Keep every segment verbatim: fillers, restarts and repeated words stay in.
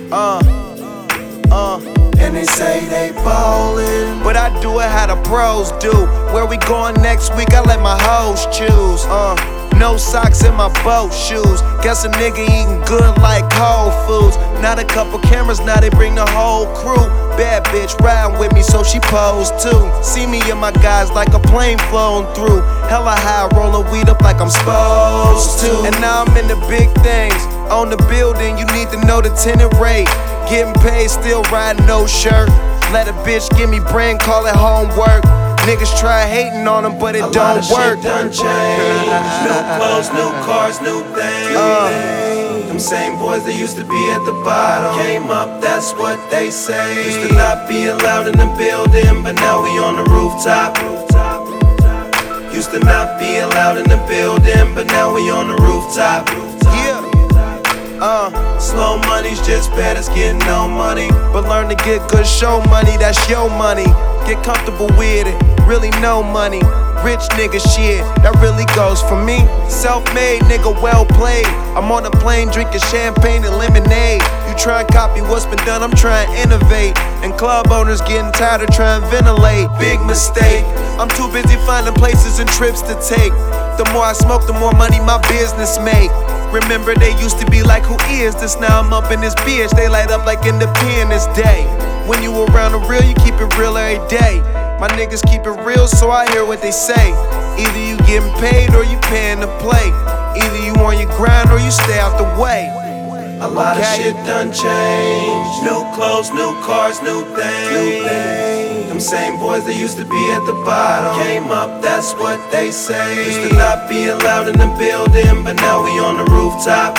Uh, uh. And they say they ballin', but I do it how the pros do. Where we going next week, I let my hoes choose. Uh, no socks in my boat shoes. Guess a nigga eating good like Whole Foods. Not a couple cameras, now they bring the whole crew. Bad bitch riding with me, so she posed too. See me and my guys like a plane flown through. Hella high, rollin' weed up like I'm supposed to. And now I'm in the big things. On the building, you need to know the tenant rate. Getting paid, still riding no shirt. Let a bitch give me brain, call it homework. Niggas try hating on them, but it a don't lot of work. Shit done changed. New clothes, new cars, new things. Uh, Them same boys that used to be at the bottom came up, that's what they say. Used to not be allowed in the building, but now we on the rooftop. Used to not be allowed in the building, but now we on the rooftop. Yeah. Uh, slow money's just bad as getting no money. But learn to get good show money, that's your money. Get comfortable with it, really no money. Rich nigga shit, that really goes for me. Self-made nigga, well played. I'm on a plane drinking champagne and lemonade. You try and copy what's been done, I'm trying to innovate. And club owners getting tired of trying to ventilate. Big mistake, I'm too busy finding places and trips to take. The more I smoke, the more money my business make. Remember they used to be like, who is this? Now I'm up in this bitch, they light up like Independence Day. When you around the real, you keep it real every day. My niggas keep it real, so I hear what they say. Either you getting paid or you paying to play. Either you on your grind or you stay out the way. A lot okay. of shit done changed. New clothes, new cars, new things. New things. Them same boys that used to be at the bottom came up, that's what they say. Used to not be allowed in the building, but now we on the rooftop.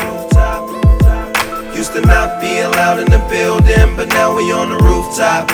Used to not be allowed in the building, but now we on the rooftop.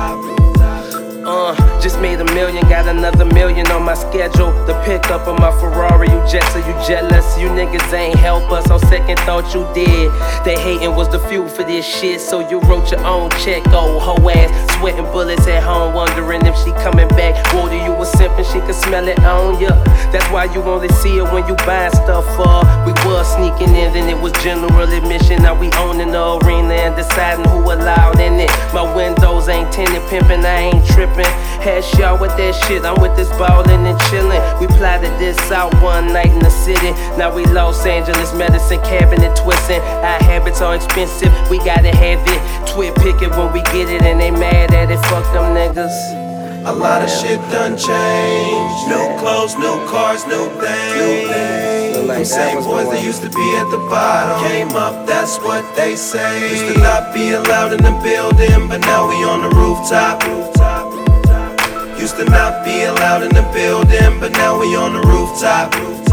Uh, just made a million, got another million on my schedule. The pickup of my Ferrari, you jets, are you jealous? You niggas ain't help us, on second thought you did. They hating was the fuel for this shit, so you wrote your own check. Oh, hoe ass, sweating bullets at home, wondering if she coming back. Water you was simping, she could smell it on ya. That's why you only see her when you buying stuff for. We was sneaking in, then it was general admission. Now we owning the arena and deciding who allowed in it. My windows ain't tinted, pimping, I ain't tripping. Hash y'all with that shit, I'm with this ballin' and chillin'. We plotted this out one night in the city. Now we Los Angeles, medicine cabinet twistin'. Our habits are expensive, we gotta have it. Twit pick it when we get it and they mad at it, fuck them niggas. A lot of shit done changed. New clothes, new cars, new things. Them same boys that used to be at the bottom came up, that's what they say. Used to not be allowed in the building, but now we on the rooftop. Used to not be allowed in the building, but now we on the rooftop.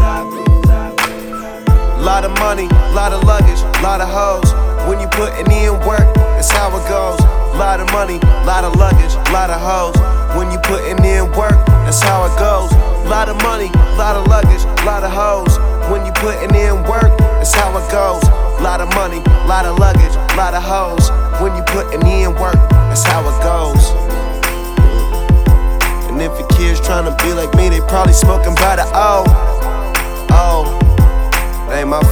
Lot of money, lot of luggage, lot of hoes. When you putting in work, that's how it goes. Lot of money, lot of luggage, lot of hoes. When you putting in work, that's how it goes. Lot of money, lot of luggage, lot of hoes. When you putting in work, that's how it goes. Lot of money, lot of luggage, lot of hoes. When you putting in work, that's how it goes. And if your kids tryna be like me, they probably smoking by the O. Oh, that ain't my